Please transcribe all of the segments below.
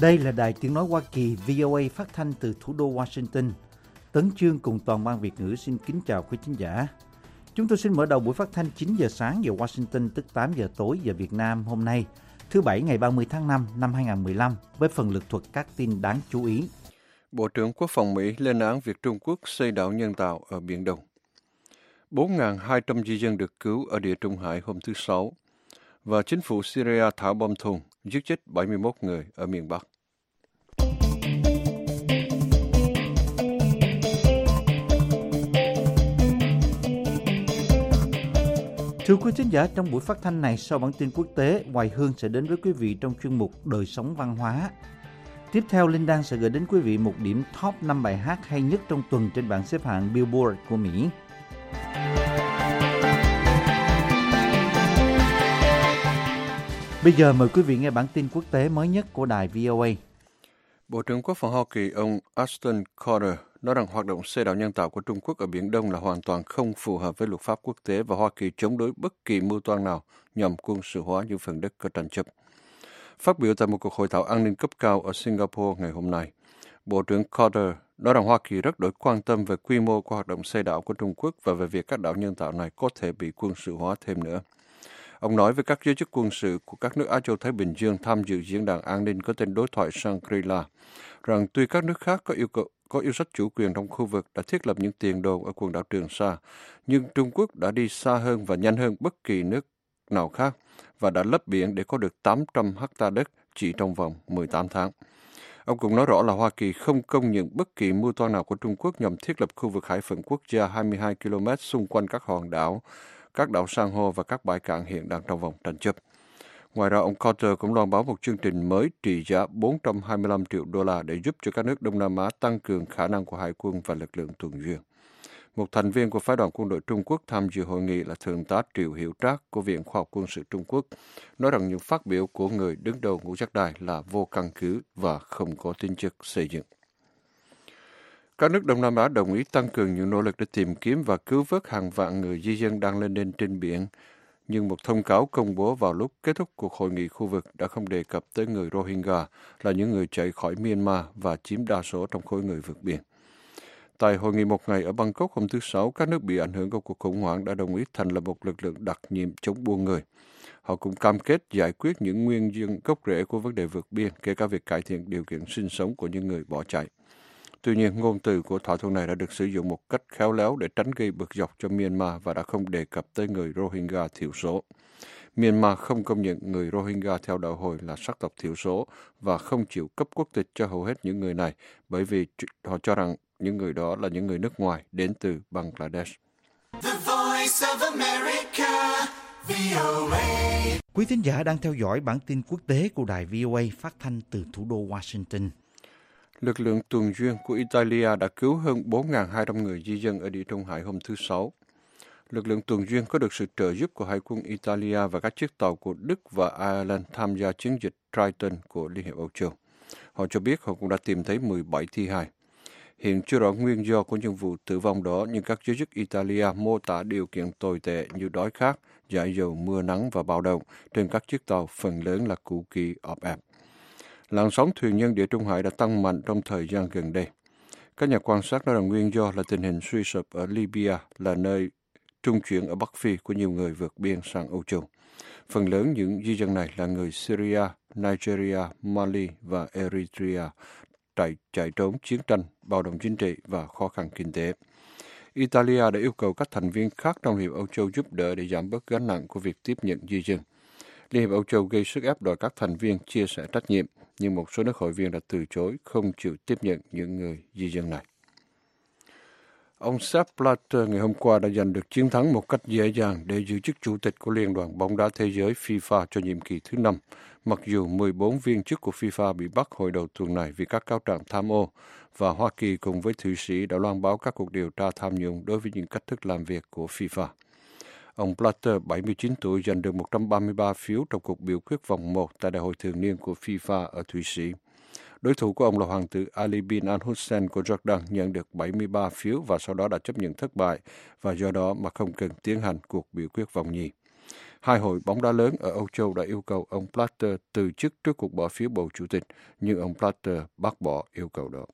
Đây là Đài Tiếng Nói Hoa Kỳ VOA phát thanh từ thủ đô Washington. Tấn Chương cùng toàn ban Việt ngữ xin kính chào quý thính giả. Chúng tôi xin mở đầu buổi phát thanh 9 giờ sáng giờ Washington, tức 8 giờ tối giờ Việt Nam hôm nay, thứ Bảy ngày 30 tháng 5 năm 2015, với phần lược thuật các tin đáng chú ý. Bộ trưởng Quốc phòng Mỹ lên án việc Trung Quốc xây đảo nhân tạo ở Biển Đông. 4.200 di dân được cứu ở Địa Trung Hải hôm thứ Sáu. Và chính phủ Syria thả bom thùng, giết chết 71 người ở miền Bắc. Thưa quý thính giả, trong buổi phát thanh này, sau bản tin quốc tế, Hoài Hương sẽ đến với quý vị trong chuyên mục Đời sống văn hóa. Tiếp theo, Linh Đan sẽ gửi đến quý vị một điểm top 5 bài hát hay nhất trong tuần trên bảng xếp hạng Billboard của Mỹ. Bây giờ mời quý vị nghe bản tin quốc tế mới nhất của đài VOA. Bộ trưởng Quốc phòng Hoa Kỳ ông Ashton Carter nói rằng hoạt động xây đảo nhân tạo của Trung Quốc ở Biển Đông là hoàn toàn không phù hợp với luật pháp quốc tế và Hoa Kỳ chống đối bất kỳ mưu toan nào nhằm quân sự hóa những phần đất có tranh chấp. Phát biểu tại một cuộc hội thảo an ninh cấp cao ở Singapore ngày hôm nay, Bộ trưởng Carter nói rằng Hoa Kỳ rất đổi quan tâm về quy mô của hoạt động xây đảo của Trung Quốc và về việc các đảo nhân tạo này có thể bị quân sự hóa thêm nữa. Ông nói với các giới chức quân sự của các nước Á Châu Thái Bình Dương tham dự diễn đàn an ninh có tên đối thoại Shangri-La rằng tuy các nước khác có yêu sách chủ quyền trong khu vực đã thiết lập những tiền đồn ở quần đảo Trường Sa, nhưng Trung Quốc đã đi xa hơn và nhanh hơn bất kỳ nước nào khác và đã lấp biển để có được 800 ha đất chỉ trong vòng 18 tháng. Ông cũng nói rõ là Hoa Kỳ không công nhận bất kỳ mưu toan nào của Trung Quốc nhằm thiết lập khu vực hải phận quốc gia 22 km xung quanh các hòn đảo, các đảo san hô và các bãi cạn hiện đang trong vòng tranh chấp. Ngoài ra, ông Carter cũng loan báo một chương trình mới trị giá 425 triệu đô la để giúp cho các nước Đông Nam Á tăng cường khả năng của hải quân và lực lượng tuần duyên. Một thành viên của phái đoàn quân đội Trung Quốc tham dự hội nghị là Thượng tá Triệu Hiệu Trác của Viện Khoa học Quân sự Trung Quốc, nói rằng những phát biểu của người đứng đầu ngũ giác đài là vô căn cứ và không có tính chất xây dựng. Các nước Đông Nam Á đồng ý tăng cường những nỗ lực để tìm kiếm và cứu vớt hàng vạn người di dân đang lên đên trên biển, nhưng một thông cáo công bố vào lúc kết thúc cuộc hội nghị khu vực đã không đề cập tới người Rohingya là những người chạy khỏi Myanmar và chiếm đa số trong khối người vượt biển. Tại hội nghị một ngày ở Bangkok hôm thứ Sáu, các nước bị ảnh hưởng của cuộc khủng hoảng đã đồng ý thành lập một lực lượng đặc nhiệm chống buôn người. Họ cũng cam kết giải quyết những nguyên nhân gốc rễ của vấn đề vượt biên, kể cả việc cải thiện điều kiện sinh sống của những người bỏ chạy. Tuy nhiên, ngôn từ của thỏa thuận này đã được sử dụng một cách khéo léo để tránh gây bực dọc cho Myanmar và đã không đề cập tới người Rohingya thiểu số. Myanmar không công nhận người Rohingya theo đạo Hồi là sắc tộc thiểu số và không chịu cấp quốc tịch cho hầu hết những người này bởi vì họ cho rằng những người đó là những người nước ngoài đến từ Bangladesh. Quý thính giả đang theo dõi bản tin quốc tế của đài VOA phát thanh từ thủ đô Washington. Lực lượng tuần duyên của Italia đã cứu hơn 4.200 người di dân ở Địa Trung Hải hôm thứ Sáu. Lực lượng tuần duyên có được sự trợ giúp của Hải quân Italia và các chiếc tàu của Đức và Ireland tham gia chiến dịch Triton của Liên hiệp Âu Châu. Họ cho biết họ cũng đã tìm thấy 17 thi hài. Hiện chưa rõ nguyên do của những vụ tử vong đó, nhưng các giới chức Italia mô tả điều kiện tồi tệ như đói khát, dãi dầu, mưa nắng và bạo động trên các chiếc tàu phần lớn là cũ kỹ ọp ẹp. Làn sóng thuyền nhân Địa Trung Hải đã tăng mạnh trong thời gian gần đây. Các nhà quan sát nói rằng nguyên do là tình hình suy sụp ở Libya, là nơi trung chuyển ở Bắc Phi của nhiều người vượt biên sang Âu Châu. Phần lớn những di dân này là người Syria, Nigeria, Mali và Eritrea chạy trốn chiến tranh, bạo động chính trị và khó khăn kinh tế. Italia đã yêu cầu các thành viên khác trong Hiệp Âu Châu giúp đỡ để giảm bớt gánh nặng của việc tiếp nhận di dân. Liên hiệp Âu Châu gây sức ép đòi các thành viên chia sẻ trách nhiệm, nhưng một số nước hội viên đã từ chối không chịu tiếp nhận những người di dân này. Ông Sepp Blatter ngày hôm qua đã giành được chiến thắng một cách dễ dàng để giữ chức chủ tịch của Liên đoàn bóng đá thế giới FIFA cho nhiệm kỳ thứ 5, mặc dù 14 viên chức của FIFA bị bắt hồi đầu tuần này vì các cáo trạng tham ô, và Hoa Kỳ cùng với Thụy Sĩ đã loan báo các cuộc điều tra tham nhũng đối với những cách thức làm việc của FIFA. Ông Blatter, 79 tuổi, giành được 133 phiếu trong cuộc biểu quyết vòng 1 tại Đại hội thường niên của FIFA ở Thụy Sĩ. Đối thủ của ông là Hoàng tử Ali bin al-Hussein của Jordan nhận được 73 phiếu và sau đó đã chấp nhận thất bại và do đó mà không cần tiến hành cuộc biểu quyết vòng nhì. Hai hội bóng đá lớn ở Âu Châu đã yêu cầu ông Blatter từ chức trước cuộc bỏ phiếu bầu chủ tịch, nhưng ông Blatter bác bỏ yêu cầu đó.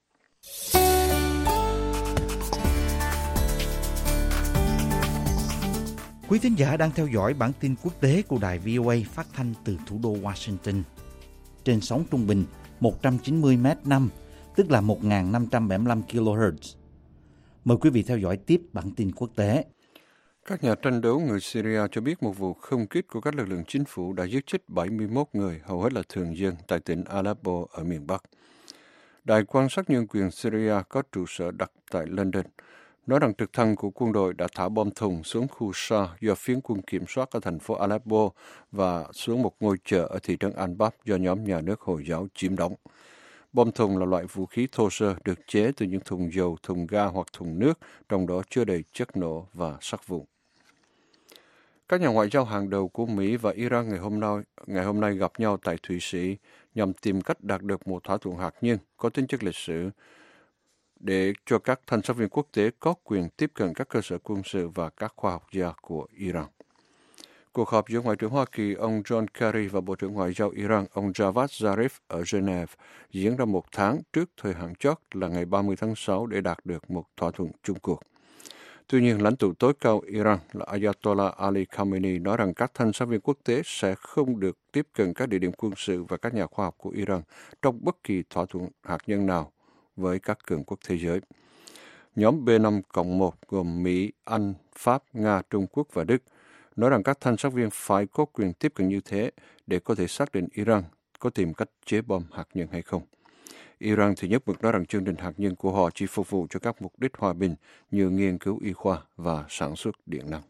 Quý thính giả đang theo dõi bản tin quốc tế của đài VOA phát thanh từ thủ đô Washington. Trên sóng trung bình 190 m/năm, tức là 1.575 kHz. Mời quý vị theo dõi tiếp bản tin quốc tế. Các nhà tranh đấu người Syria cho biết một vụ không kích của các lực lượng chính phủ đã giết chết 71 người, hầu hết là thường dân, tại tỉnh Aleppo ở miền Bắc. Đài quan sát nhân quyền Syria có trụ sở đặt tại London nói rằng trực thăng của quân đội đã thả bom thùng xuống khu Shah do phiến quân kiểm soát ở thành phố Aleppo và xuống một ngôi chợ ở thị trấn Anbab do nhóm nhà nước Hồi giáo chiếm đóng. Bom thùng là loại vũ khí thô sơ được chế từ những thùng dầu, thùng ga hoặc thùng nước, trong đó chứa đầy chất nổ và sắt vụn. Các nhà ngoại giao hàng đầu của Mỹ và Iran ngày hôm nay gặp nhau tại Thụy Sĩ nhằm tìm cách đạt được một thỏa thuận hạt nhân có tính chất lịch sử để cho các thanh sát viên quốc tế có quyền tiếp cận các cơ sở quân sự và các khoa học gia của Iran. Cuộc họp giữa Ngoại trưởng Hoa Kỳ ông John Kerry và Bộ trưởng Ngoại giao Iran ông Javad Zarif ở Geneva diễn ra một tháng trước thời hạn chót là ngày 30 tháng 6 để đạt được một thỏa thuận chung cuộc. Tuy nhiên, lãnh tụ tối cao Iran là Ayatollah Ali Khamenei nói rằng các thanh sát viên quốc tế sẽ không được tiếp cận các địa điểm quân sự và các nhà khoa học của Iran trong bất kỳ thỏa thuận hạt nhân nào với các cường quốc thế giới. Nhóm B5+1 gồm Mỹ, Anh, Pháp, Nga, Trung Quốc và Đức nói rằng các thanh sát viên phải có quyền tiếp cận như thế để có thể xác định Iran có tìm cách chế bom hạt nhân hay không. Iran thì nhất mực nói rằng chương trình hạt nhân của họ chỉ phục vụ cho các mục đích hòa bình như nghiên cứu y khoa và sản xuất điện năng.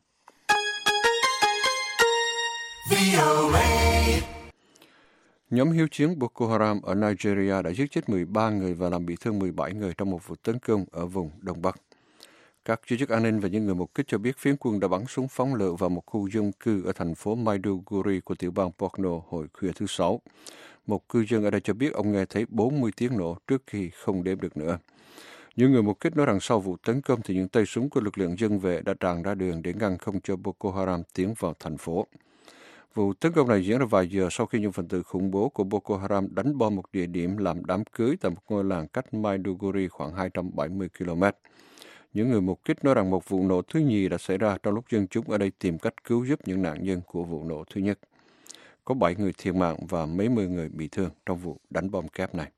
Nhóm hiếu chiến Boko Haram ở Nigeria đã giết chết 13 người và làm bị thương 17 người trong một vụ tấn công ở vùng Đông Bắc. Các giới chức an ninh và những người mục kích cho biết phiến quân đã bắn súng phóng lựu vào một khu dân cư ở thành phố Maiduguri của tiểu bang Borno hồi khuya thứ Sáu. Một cư dân ở đây cho biết ông nghe thấy 40 tiếng nổ trước khi không đếm được nữa. Những người mục kích nói rằng sau vụ tấn công thì những tay súng của lực lượng dân vệ đã tràn ra đường để ngăn không cho Boko Haram tiến vào thành phố. Vụ tấn công này diễn ra vài giờ sau khi những phần tử khủng bố của Boko Haram đánh bom một địa điểm làm đám cưới tại một ngôi làng cách Maiduguri khoảng 270 km. Những người mục kích nói rằng một vụ nổ thứ nhì đã xảy ra trong lúc dân chúng ở đây tìm cách cứu giúp những nạn nhân của vụ nổ thứ nhất. Có 7 người thiệt mạng và mấy mươi người bị thương trong vụ đánh bom kép này.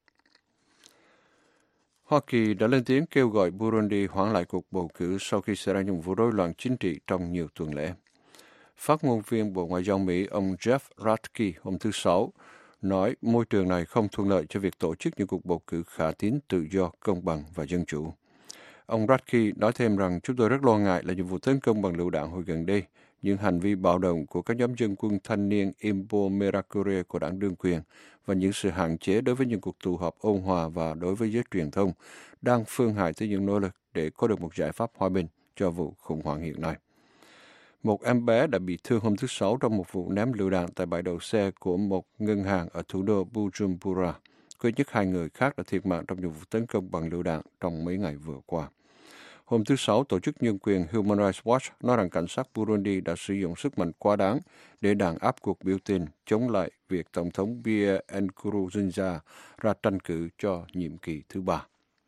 Hoa Kỳ đã lên tiếng kêu gọi Burundi hoãn lại cuộc bầu cử sau khi xảy ra những vụ rối loạn chính trị trong nhiều tuần lễ. Phát ngôn viên Bộ Ngoại giao Mỹ ông Jeff Ratke hôm thứ Sáu nói môi trường này không thuận lợi cho việc tổ chức những cuộc bầu cử khả tín, tự do, công bằng và dân chủ. Ông Ratke nói thêm rằng chúng tôi rất lo ngại là những vụ tấn công bằng lựu đạn hồi gần đây, những hành vi bạo động của các nhóm dân quân thanh niên Imbonerakure của đảng đương quyền và những sự hạn chế đối với những cuộc tụ họp ôn hòa và đối với giới truyền thông đang phương hại tới những nỗ lực để có được một giải pháp hòa bình cho vụ khủng hoảng hiện nay. Một em bé đã bị thương hôm thứ Sáu trong một vụ ném lựu đạn tại bãi đậu xe của một ngân hàng ở thủ đô Bujumbura. Có ít nhất 2 người khác đã thiệt mạng trong những vụ tấn công bằng lựu đạn trong mấy ngày vừa qua. Hôm thứ Sáu, tổ chức nhân quyền Human Rights Watch nói rằng cảnh sát Burundi đã sử dụng sức mạnh quá đáng để đàn áp cuộc biểu tình chống lại việc Tổng thống Pierre Nkurunziza ra tranh cử cho nhiệm kỳ thứ 3.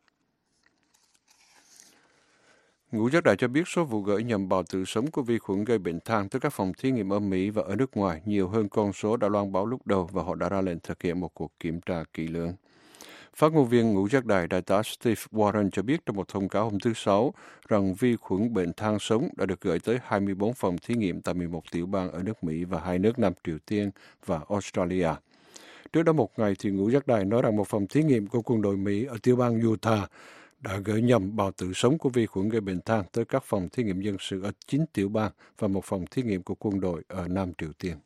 Ngũ giác đại cho biết số vụ gửi nhầm bào tự sống của vi khuẩn gây bệnh than tới các phòng thí nghiệm ở Mỹ và ở nước ngoài nhiều hơn con số đã loan báo lúc đầu và họ đã ra lệnh thực hiện một cuộc kiểm tra kỹ lưỡng. Phát ngôn viên ngũ giác đại tá Steve Warren cho biết trong một thông cáo hôm thứ Sáu rằng vi khuẩn bệnh than sống đã được gửi tới 24 phòng thí nghiệm tại 11 tiểu bang ở nước Mỹ và 2 nước Nam Triều Tiên và Australia. Trước đó một ngày thì ngũ giác đại nói rằng một phòng thí nghiệm của quân đội Mỹ ở tiểu bang Utah đã gửi nhầm bào tử sống của vi khuẩn gây bệnh than tới các phòng thí nghiệm dân sự ở 9 tiểu bang và một phòng thí nghiệm của quân đội ở Nam Triều Tiên.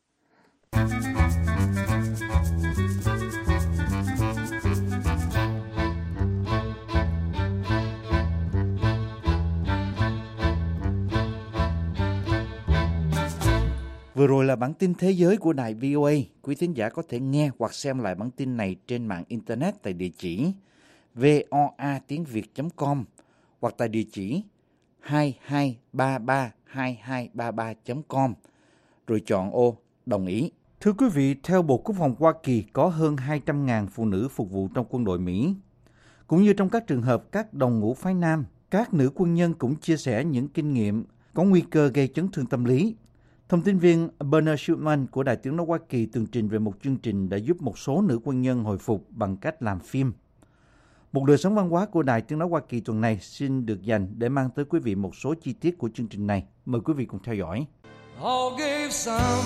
Vừa rồi là bản tin thế giới của đài VOA. Quý thính giả có thể nghe hoặc xem lại bản tin này trên mạng Internet tại địa chỉ voatiengviet.com hoặc tại địa chỉ 22332233.com. rồi chọn ô đồng ý. Thưa quý vị, theo Bộ Quốc phòng Hoa Kỳ có hơn 200.000 phụ nữ phục vụ trong quân đội Mỹ. Cũng như trong các trường hợp các đồng ngũ phái nam, các nữ quân nhân cũng chia sẻ những kinh nghiệm có nguy cơ gây chấn thương tâm lý. Thông tin viên Bernard Schumann của Đài Tiếng nói Hoa Kỳ tường trình về một chương trình đã giúp một số nữ quân nhân hồi phục bằng cách làm phim. Một đời sống văn hóa của Đài Tiếng nói Hoa Kỳ tuần này xin được dành để mang tới quý vị một số chi tiết của chương trình này. Mời quý vị cùng theo dõi. All gave some,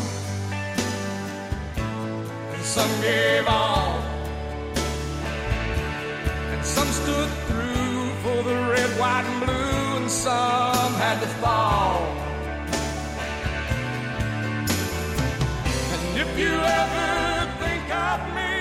and some gave all, and some stood through for the red, white, and blue, and some had to fall. And if you ever think of me,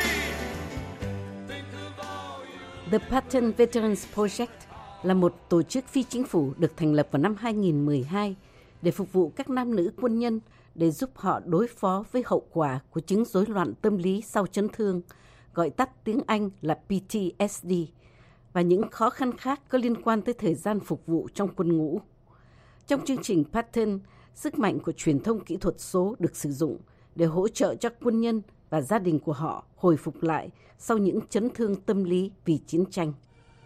think of all you... The Patton Veterans Project là một tổ chức phi chính phủ được thành lập vào năm 2012 để phục vụ các nam nữ quân nhân để giúp họ đối phó với hậu quả của chứng rối loạn tâm lý sau chấn thương, gọi tắt tiếng Anh là PTSD, và những khó khăn khác có liên quan tới thời gian phục vụ trong quân ngũ. Trong chương trình Patton, sức mạnh của truyền thông kỹ thuật số được sử dụng để hỗ trợ cho quân nhân và gia đình của họ hồi phục lại sau những chấn thương tâm lý vì chiến tranh.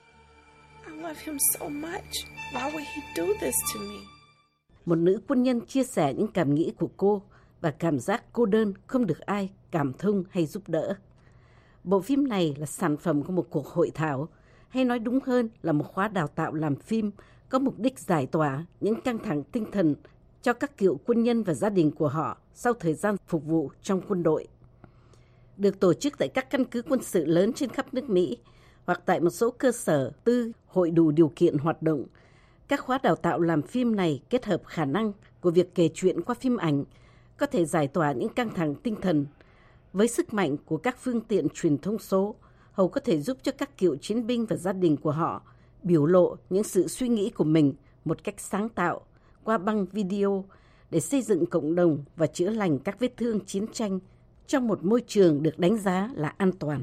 I love him so much. Why would he do this to me? Một nữ quân nhân chia sẻ những cảm nghĩ của cô và cảm giác cô đơn không được ai cảm thông hay giúp đỡ. Bộ phim này là sản phẩm của một cuộc hội thảo, hay nói đúng hơn là một khóa đào tạo làm phim có mục đích giải tỏa những căng thẳng tinh thần cho các cựu quân nhân và gia đình của họ sau thời gian phục vụ trong quân đội. Được tổ chức tại các căn cứ quân sự lớn trên khắp nước Mỹ hoặc tại một số cơ sở tư hội đủ điều kiện hoạt động, các khóa đào tạo làm phim này kết hợp khả năng của việc kể chuyện qua phim ảnh, có thể giải tỏa những căng thẳng tinh thần. Với sức mạnh của các phương tiện truyền thông số, Hầu có thể giúp cho các cựu chiến binh và gia đình của họ biểu lộ những sự suy nghĩ của mình một cách sáng tạo qua băng video để xây dựng cộng đồng và chữa lành các vết thương chiến tranh trong một môi trường được đánh giá là an toàn.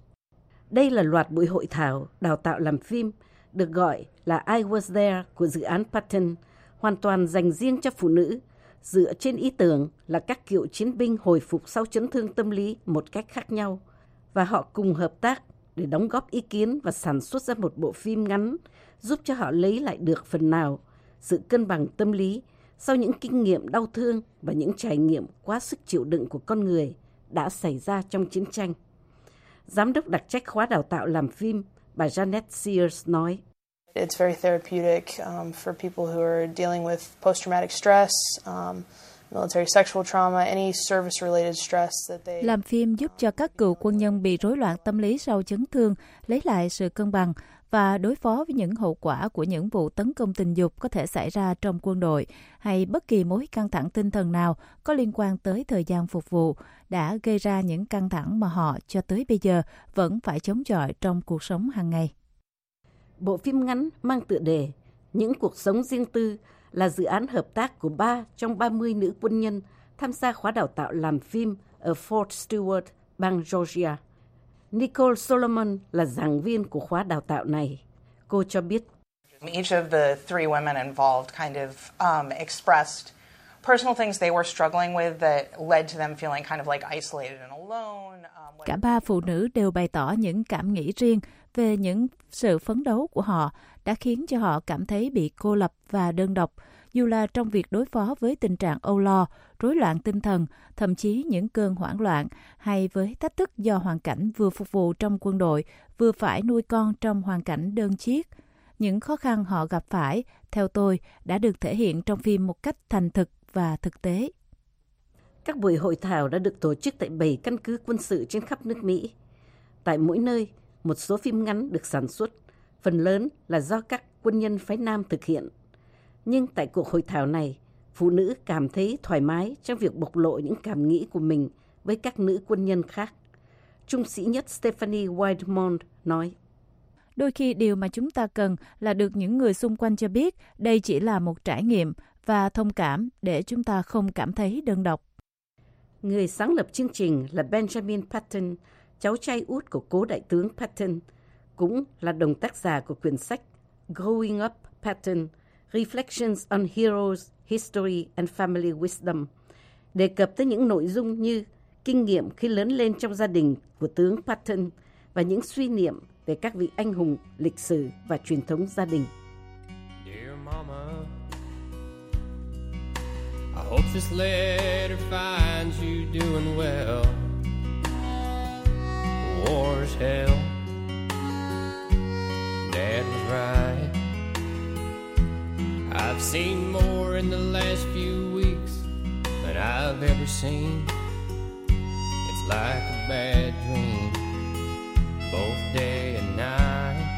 Đây là loạt buổi hội thảo đào tạo làm phim được gọi là I Was There của dự án Patton, hoàn toàn dành riêng cho phụ nữ, dựa trên ý tưởng là các cựu chiến binh hồi phục sau chấn thương tâm lý một cách khác nhau, và họ cùng hợp tác để đóng góp ý kiến và sản xuất ra một bộ phim ngắn giúp cho họ lấy lại được phần nào sự cân bằng tâm lý sau những kinh nghiệm đau thương và những trải nghiệm quá sức chịu đựng của con người đã xảy ra trong chiến tranh. Giám đốc đặc trách khóa đào tạo làm phim, bà Janet Sears nói: It's very therapeutic for people who are dealing with post-traumatic stress, military sexual trauma, any service-related stress that they... Làm phim giúp cho các cựu quân nhân bị rối loạn tâm lý sau chấn thương lấy lại sự cân bằng và đối phó với những hậu quả của những vụ tấn công tình dục có thể xảy ra trong quân đội hay bất kỳ mối căng thẳng tinh thần nào có liên quan tới thời gian phục vụ đã gây ra những căng thẳng mà họ cho tới bây giờ vẫn phải chống chọi trong cuộc sống hàng ngày. Bộ phim ngắn mang tựa đề Những cuộc sống riêng tư là dự án hợp tác của 3 trong 30 nữ quân nhân tham gia khóa đào tạo làm phim ở Fort Stewart, bang Georgia. Nicole Solomon là giảng viên của khóa đào tạo này. Cô cho biết, Each of the three women involved kind of expressed personal things they were struggling with that led to them feeling kind of like isolated and alone. Cả 3 phụ nữ đều bày tỏ những cảm nghĩ riêng về những sự phấn đấu của họ đã khiến cho họ cảm thấy bị cô lập và đơn độc, dù là trong việc đối phó với tình trạng âu lo, rối loạn tinh thần, thậm chí những cơn hoảng loạn, hay với thách thức do hoàn cảnh vừa phục vụ trong quân đội, vừa phải nuôi con trong hoàn cảnh đơn chiếc. Những khó khăn họ gặp phải, theo tôi, đã được thể hiện trong phim một cách thành thực và thực tế. Các buổi hội thảo đã được tổ chức tại 7 căn cứ quân sự trên khắp nước Mỹ. Tại mỗi nơi, một số phim ngắn được sản xuất, phần lớn là do các quân nhân phái nam thực hiện. Nhưng tại cuộc hội thảo này, phụ nữ cảm thấy thoải mái trong việc bộc lộ những cảm nghĩ của mình với các nữ quân nhân khác. Trung sĩ nhất Stephanie Wildmont nói: Đôi khi điều mà chúng ta cần là được những người xung quanh cho biết đây chỉ là một trải nghiệm và thông cảm để chúng ta không cảm thấy đơn độc. Người sáng lập chương trình là Benjamin Patton, cháu trai út của cố đại tướng Patton, cũng là đồng tác giả của quyển sách Growing Up Patton, Reflections on Heroes, History and Family Wisdom, đề cập tới những nội dung như kinh nghiệm khi lớn lên trong gia đình của tướng Patton và những suy niệm về các vị anh hùng lịch sử và truyền thống gia đình. Dear Mama, I hope this letter finds you doing well. War's hell. Dad was right. I've seen more in the last few weeks than I've ever seen. It's like a bad dream, both day and night.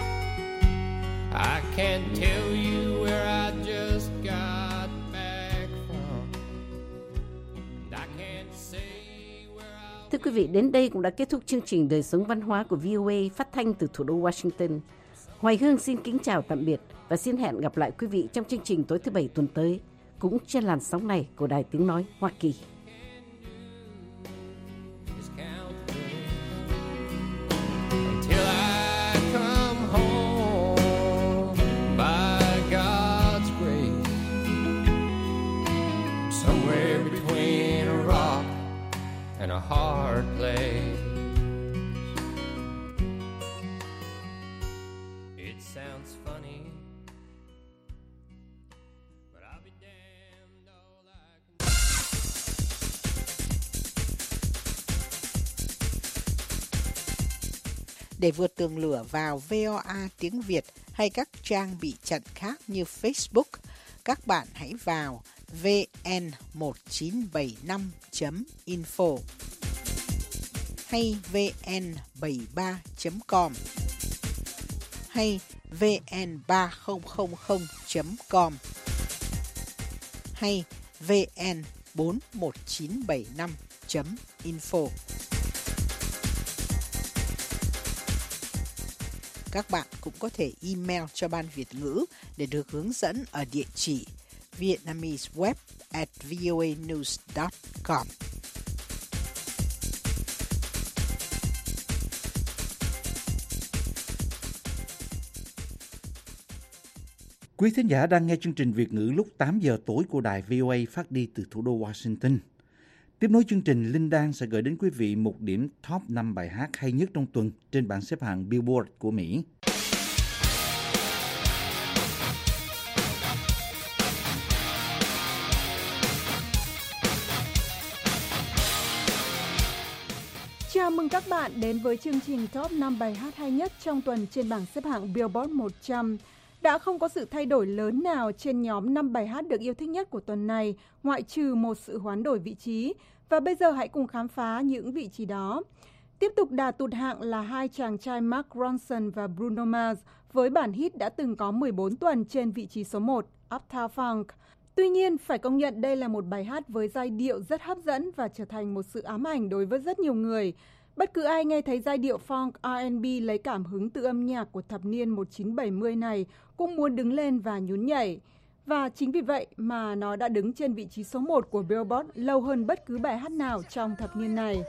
I can't tell you where I just got back from. And I can't say where I... Thưa quý vị, đến đây cũng đã kết thúc chương trình Đời sống văn hóa của VOA phát thanh từ thủ đô Washington. Hoài Hương xin kính chào tạm biệt và xin hẹn gặp lại quý vị trong chương trình tối thứ Bảy tuần tới, cũng trên làn sóng này của Đài Tiếng Nói Hoa Kỳ. And a hard place. It sounds funny, but I'll be damned all I can. Để vượt tường lửa vào VOA tiếng Việt hay các trang bị chặn khác như Facebook, các bạn hãy vào vn1975.info hay vn73.com hay vn3000.com hay vn41975.info. Các bạn cũng có thể email cho Ban Việt ngữ để được hướng dẫn ở địa chỉ vietnameseweb@voanews.com. Quý thính giả đang nghe chương trình Việt ngữ lúc 8 giờ tối của đài VOA phát đi từ thủ đô Washington. Tiếp nối chương trình, Linh Đan sẽ gửi đến quý vị một điểm top 5 bài hát hay nhất trong tuần trên bảng xếp hạng Billboard của Mỹ. Chào mừng các bạn đến với chương trình top 5 bài hát hay nhất trong tuần trên bảng xếp hạng Billboard 100. Đã không có sự thay đổi lớn nào trên nhóm 5 bài hát được yêu thích nhất của tuần này, ngoại trừ một sự hoán đổi vị trí. Và bây giờ hãy cùng khám phá những vị trí đó. Tiếp tục đà tụt hạng là hai chàng trai Mark Ronson và Bruno Mars với bản hit đã từng có 14 tuần trên vị trí số 1, Uptown Funk. Tuy nhiên, phải công nhận đây là một bài hát với giai điệu rất hấp dẫn và trở thành một sự ám ảnh đối với rất nhiều người. Bất cứ ai nghe thấy giai điệu funk R&B lấy cảm hứng từ âm nhạc của thập niên 1970 này cũng muốn đứng lên và nhún nhảy. Và chính vì vậy mà nó đã đứng trên vị trí số 1 của Billboard lâu hơn bất cứ bài hát nào trong thập niên này.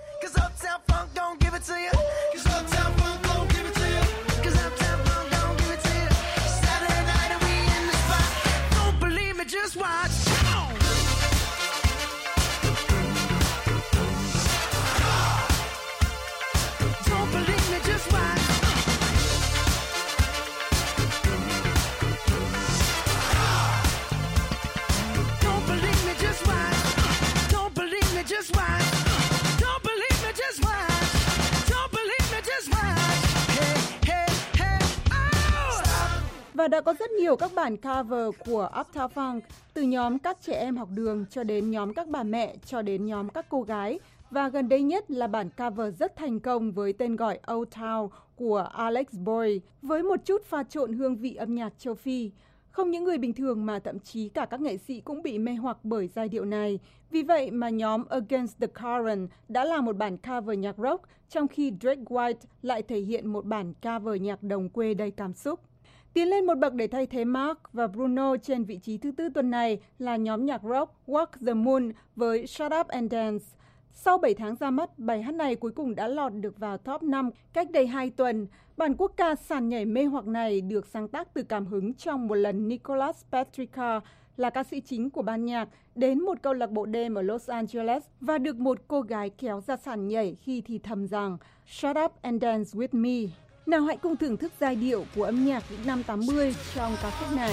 Và đã có rất nhiều các bản cover của Uptown Funk, từ nhóm các trẻ em học đường cho đến nhóm các bà mẹ cho đến nhóm các cô gái. Và gần đây nhất là bản cover rất thành công với tên gọi Old Town của Alex Boy, với một chút pha trộn hương vị âm nhạc châu Phi. Không những người bình thường mà thậm chí cả các nghệ sĩ cũng bị mê hoặc bởi giai điệu này. Vì vậy mà nhóm Against the Current đã làm một bản cover nhạc rock, trong khi Drake White lại thể hiện một bản cover nhạc đồng quê đầy cảm xúc. Tiến lên một bậc để thay thế Mark và Bruno trên vị trí thứ tư tuần này là nhóm nhạc rock Walk the Moon với Shut Up and Dance. Sau 7 tháng ra mắt, bài hát này cuối cùng đã lọt được vào top 5 cách đây 2 tuần. Bản quốc ca sàn nhảy mê hoặc này được sáng tác từ cảm hứng trong một lần Nicholas Petrica, là ca sĩ chính của ban nhạc, đến một câu lạc bộ đêm ở Los Angeles và được một cô gái kéo ra sàn nhảy khi thì thầm rằng "Shut up and dance with me". Nào hãy cùng thưởng thức giai điệu của âm nhạc những năm 80 trong ca khúc này.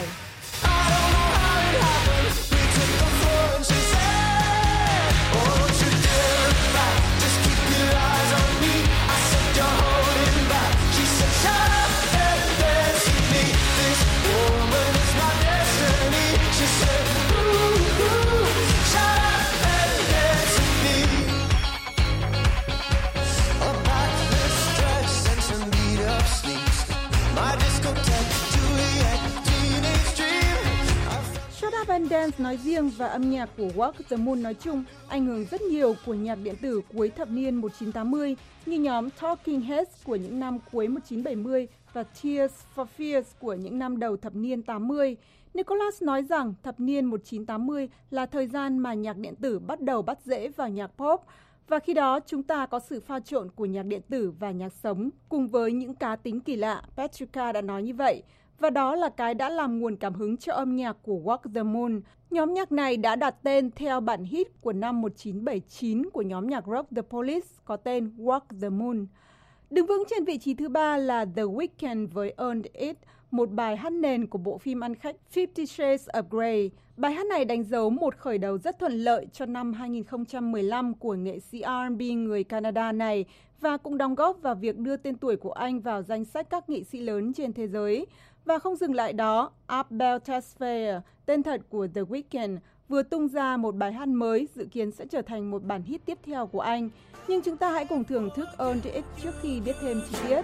Van Dance nói riêng và âm nhạc của Walk the Moon nói chung ảnh hưởng rất nhiều của nhạc điện tử cuối thập niên 1980 như nhóm Talking Heads của những năm cuối 1970 và Tears for Fears của những năm đầu thập niên 80. Nicholas nói rằng thập niên 1980 là thời gian mà nhạc điện tử bắt đầu bắt rễ vào nhạc pop, và khi đó chúng ta có sự pha trộn của nhạc điện tử và nhạc sống cùng với những cá tính kỳ lạ. Petrica đã nói như vậy. Và đó là cái đã làm nguồn cảm hứng cho âm nhạc của Walk the Moon. Nhóm nhạc này đã đặt tên theo bản hit của năm 1979 của nhóm nhạc rock The Police có tên Walk the Moon. Đứng vững trên vị trí thứ 3 là The Weeknd với Earned It, một bài hát nền của bộ phim ăn khách 50 Shades of Grey. Bài hát này đánh dấu một khởi đầu rất thuận lợi cho năm 2015 của nghệ sĩ R&B người Canada này và cũng đóng góp vào việc đưa tên tuổi của anh vào danh sách các nghệ sĩ lớn trên thế giới. Và không dừng lại đó, Abel Tesfaye, tên thật của The Weeknd, vừa tung ra một bài hát mới dự kiến sẽ trở thành một bản hit tiếp theo của anh. Nhưng chúng ta hãy cùng thưởng thức Earned It trước khi biết thêm chi tiết.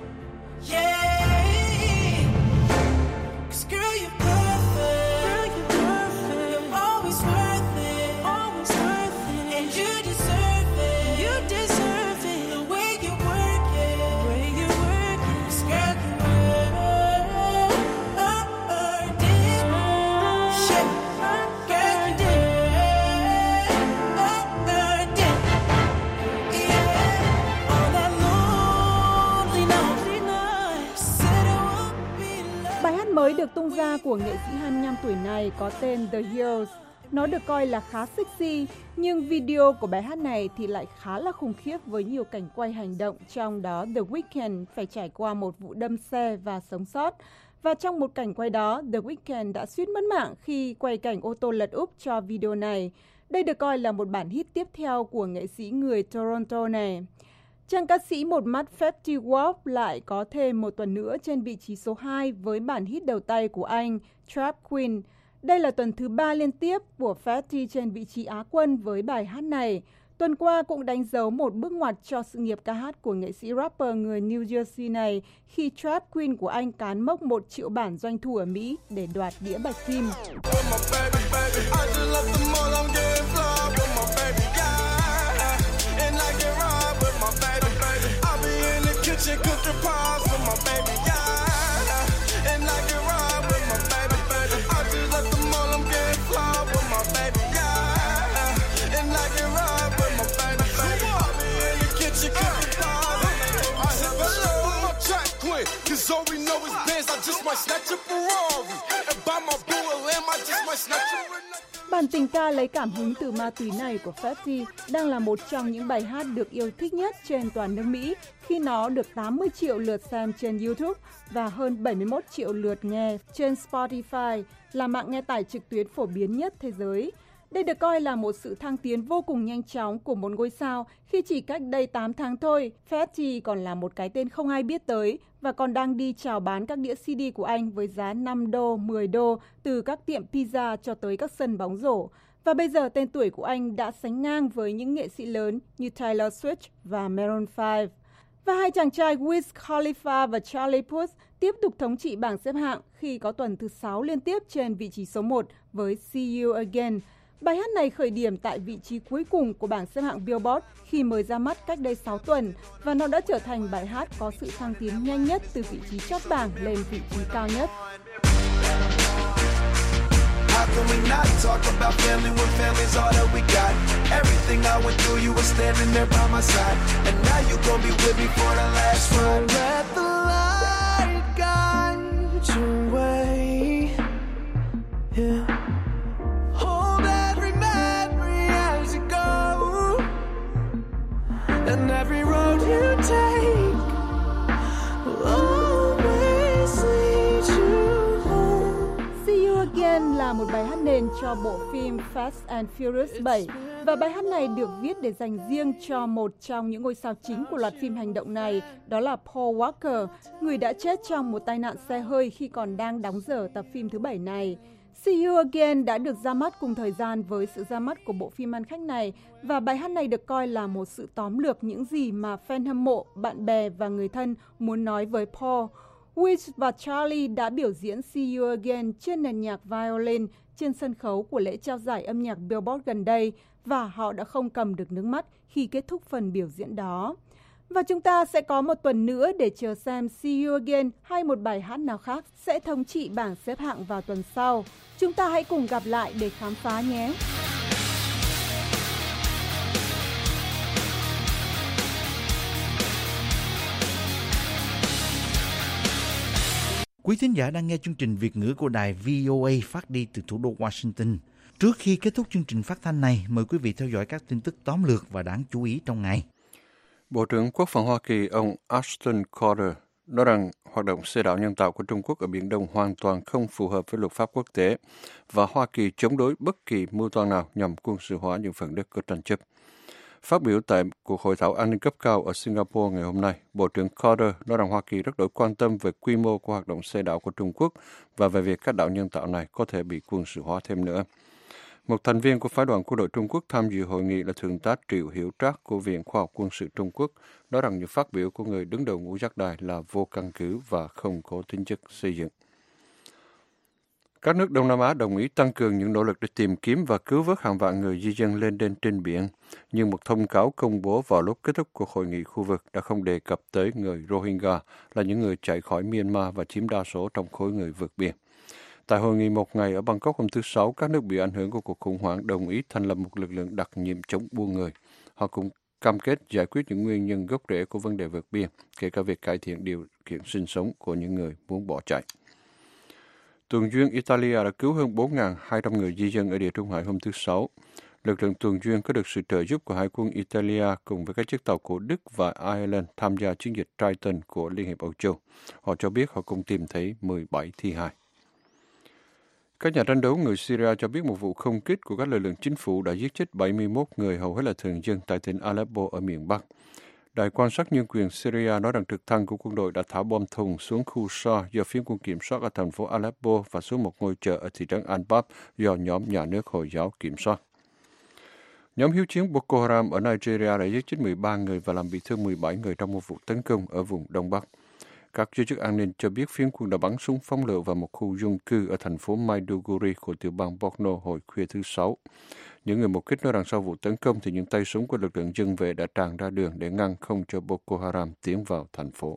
Mới được tung ra của nghệ sĩ 25 tuổi này có tên The Heroes. Nó được coi là khá sexy, nhưng video của bài hát này thì lại khá là khủng khiếp với nhiều cảnh quay hành động, trong đó The Weeknd phải trải qua một vụ đâm xe và sống sót. Và trong một cảnh quay đó, The Weeknd đã suýt mất mạng khi quay cảnh ô tô lật úp cho video này. Đây được coi là một bản hit tiếp theo của nghệ sĩ người Toronto này. Chàng ca sĩ một mắt Fetty Wap lại có thêm một tuần nữa trên vị trí số 2 với bản hit đầu tay của anh, Trap Queen. Đây là tuần thứ 3 liên tiếp của Fetty trên vị trí Á quân với bài hát này. Tuần qua cũng đánh dấu một bước ngoặt cho sự nghiệp ca hát của nghệ sĩ rapper người New Jersey này khi Trap Queen của anh cán mốc 1 triệu bản doanh thu ở Mỹ để đoạt đĩa bạch kim. Bản tình ca lấy cảm hứng từ ma túy này của Fetty đang là một trong những bài hát được yêu thích nhất trên toàn nước Mỹ khi nó được 80 triệu lượt xem trên YouTube và hơn 71 triệu lượt nghe trên Spotify, là mạng nghe tải trực tuyến phổ biến nhất thế giới. Đây được coi là một sự thăng tiến vô cùng nhanh chóng của một ngôi sao khi chỉ cách đây 8 tháng thôi, Fetty còn là một cái tên không ai biết tới và còn đang đi chào bán các đĩa CD của anh với giá 5 đô, 10 đô từ các tiệm pizza cho tới các sân bóng rổ. Và bây giờ tên tuổi của anh đã sánh ngang với những nghệ sĩ lớn như Taylor Swift và Maroon 5. Và hai chàng trai Wiz Khalifa và Charlie Puth tiếp tục thống trị bảng xếp hạng khi có tuần thứ 6 liên tiếp trên vị trí số 1 với See You Again. Bài hát này khởi điểm tại vị trí cuối cùng của bảng xếp hạng Billboard khi mới ra mắt cách đây 6 tuần và nó đã trở thành bài hát có sự thăng tiến nhanh nhất từ vị trí chót bảng lên vị trí cao nhất. can we not talk about family when family's all that we got? Everything I went through, you were standing there by my side, and now you gon' be with me for the last ride. So let the light guide your way. Yeah. Hold every memory as you go, and every road you take will always lead you home. See You Again là một bài hát nền cho bộ phim Fast and Furious 7 và bài hát này được viết để dành riêng cho một trong những ngôi sao chính của loạt phim hành động này, đó là Paul Walker, người đã chết trong một tai nạn xe hơi khi còn đang đóng dở tập phim thứ 7 này. See You Again đã được ra mắt cùng thời gian với sự ra mắt của bộ phim ăn khách này, và bài hát này được coi là một sự tóm lược những gì mà fan hâm mộ, bạn bè và người thân muốn nói với Paul. Wiz và Charlie đã biểu diễn See You Again trên nền nhạc violin trên sân khấu của lễ trao giải âm nhạc Billboard gần đây, và họ đã không cầm được nước mắt khi kết thúc phần biểu diễn đó. Và chúng ta sẽ có một tuần nữa để chờ xem See You Again hay một bài hát nào khác sẽ thống trị bảng xếp hạng vào tuần sau. Chúng ta hãy cùng gặp lại để khám phá nhé! Quý thính giả đang nghe chương trình Việt ngữ của đài VOA phát đi từ thủ đô Washington. Trước khi kết thúc chương trình phát thanh này, mời quý vị theo dõi các tin tức tóm lược và đáng chú ý trong ngày. Bộ trưởng Quốc phòng Hoa Kỳ ông Ashton Carter nói rằng hoạt động xe đảo nhân tạo của Trung Quốc ở Biển Đông hoàn toàn không phù hợp với luật pháp quốc tế và Hoa Kỳ chống đối bất kỳ mưu toan nào nhằm quân sự hóa những phần đất có tranh chấp. Phát biểu tại cuộc hội thảo an ninh cấp cao ở Singapore ngày hôm nay, Bộ trưởng Carter nói rằng Hoa Kỳ rất đổi quan tâm về quy mô của hoạt động xe đảo của Trung Quốc và về việc các đảo nhân tạo này có thể bị quân sự hóa thêm nữa. Một thành viên của phái đoàn quân đội Trung Quốc tham dự hội nghị là Thượng tá Triệu Hiểu Trác của Viện Khoa học Quân sự Trung Quốc, nói rằng những phát biểu của người đứng đầu ngũ giác đài là vô căn cứ và không có tính chất xây dựng. Các nước Đông Nam Á đồng ý tăng cường những nỗ lực để tìm kiếm và cứu vớt hàng vạn người di dân lên đên trên biển, nhưng một thông cáo công bố vào lúc kết thúc cuộc hội nghị khu vực đã không đề cập tới người Rohingya, là những người chạy khỏi Myanmar và chiếm đa số trong khối người vượt biển. Tại hội nghị một ngày ở Bangkok hôm thứ Sáu, các nước bị ảnh hưởng của cuộc khủng hoảng đồng ý thành lập một lực lượng đặc nhiệm chống buôn người. Họ cũng cam kết giải quyết những nguyên nhân gốc rễ của vấn đề vượt biên, kể cả việc cải thiện điều kiện sinh sống của những người muốn bỏ chạy. Tuần duyên Italia đã cứu hơn 4.200 người di dân ở Địa Trung Hải hôm thứ Sáu. Lực lượng tuần duyên có được sự trợ giúp của Hải quân Italia cùng với các chiếc tàu của Đức và Ireland tham gia chiến dịch Triton của Liên hiệp Âu Châu. Họ cho biết họ cũng tìm thấy 17 thi hài. Các nhà tranh đấu người Syria cho biết một vụ không kích của các lực lượng chính phủ đã giết chết 71 người, hầu hết là thường dân tại tỉnh Aleppo ở miền Bắc. Đài quan sát nhân quyền Syria nói rằng trực thăng của quân đội đã thả bom thùng xuống khu Shah do phiến quân kiểm soát ở thành phố Aleppo và xuống một ngôi chợ ở thị trấn Anbab do nhóm nhà nước Hồi giáo kiểm soát. Nhóm hiếu chiến Boko Haram ở Nigeria đã giết chết 13 người và làm bị thương 17 người trong một vụ tấn công ở vùng Đông Bắc. Các giới chức an ninh cho biết phiến quân đã bắn súng phóng lựu vào một khu dân cư ở thành phố Maiduguri của tiểu bang Borno hồi khuya thứ Sáu. Những người mục kích nói rằng sau vụ tấn công thì những tay súng của lực lượng dân vệ đã tràn ra đường để ngăn không cho Boko Haram tiến vào thành phố.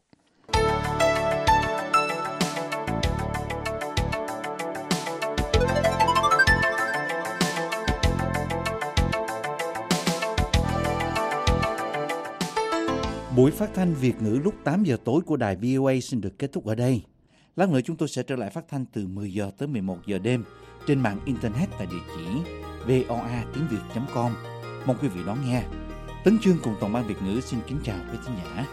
Buổi phát thanh Việt ngữ lúc 8 giờ tối của đài VOA xin được kết thúc ở đây. Lát nữa chúng tôi sẽ trở lại phát thanh từ 10 giờ tới 11 giờ đêm trên mạng Internet tại địa chỉ voa.tiếng.việt.com. Mong quý vị đón nghe. Tấn Chương cùng toàn ban Việt ngữ xin kính chào quý thính giả.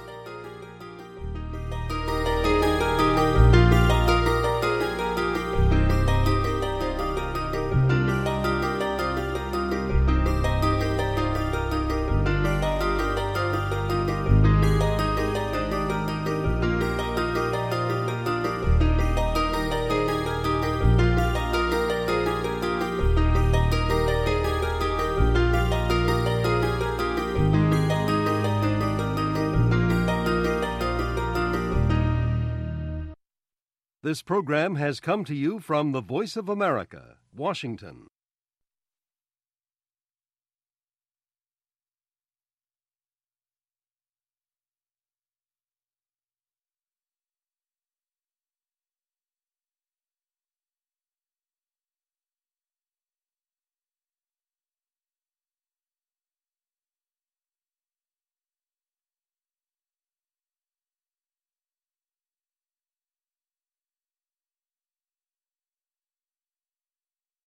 This program has come to you from the Voice of America, Washington.